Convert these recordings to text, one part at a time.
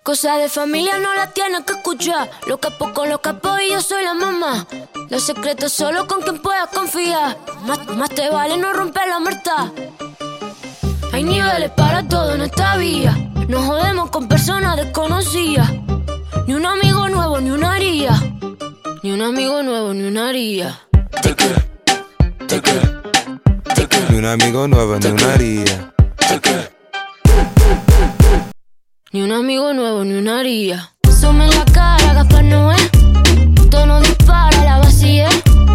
Cosa de familia no la tienes que escuchar. Los capos con los capos y yo soy la mamá. Los secretos solo con quien puedas confiar. Más te vale no romper la muerta. Hay niveles para todo en esta vía. No jodemos con personas desconocidas. Ni un amigo nuevo, ni una haría. Ni un amigo nuevo, ni una haría. Ni un amigo nuevo, ni una haría. Ni un amigo nuevo, ni una haría. Zoom en la cara, Gaspar Noé. Tono dispara, la vacía.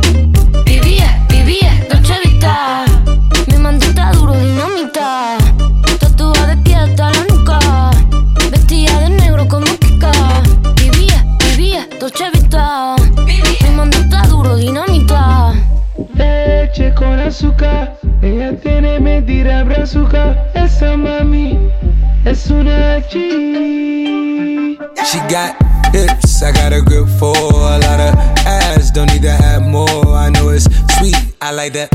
Vivía, Dolce Vita. Mi mandita duro, dinamita. Tatuada de pie hasta la nuca. Vestida de negro como Kika. Vivía, Dolce Vita. Mi mandita duro, dinamita. Leche con azúcar. Ella tiene mentira brazuca. Esa mami es una G. She got hips, I got a grip for a lot of ass, don't need to have more. I know it's sweet, I like that.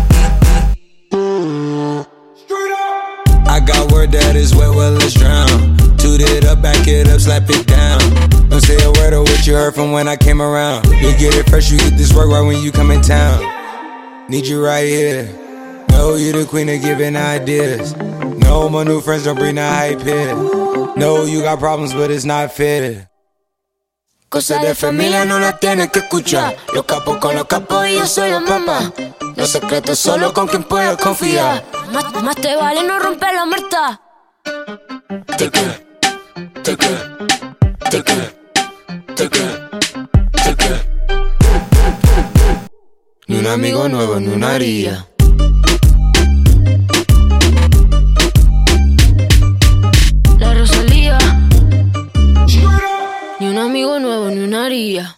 I got word that is wet, well let's drown. Toot it up, back it up, slap it down. Don't say a word of what you heard from when I came around. You get it fresh, you get this work right when you come in town. Need you right here. Know you the queen of giving ideas. No, my new friends don't bring the hype here. No, you got problems, but it's not fair. Cosa de familia no la tienes que escuchar. Los capos con los capos y yo soy la mamá. Los secretos solo con quien puedas confiar. Más te vale no romper la muerta. Ni un amigo nuevo, ni una haría. La Rosalía. Ni un amigo nuevo, ni una haría.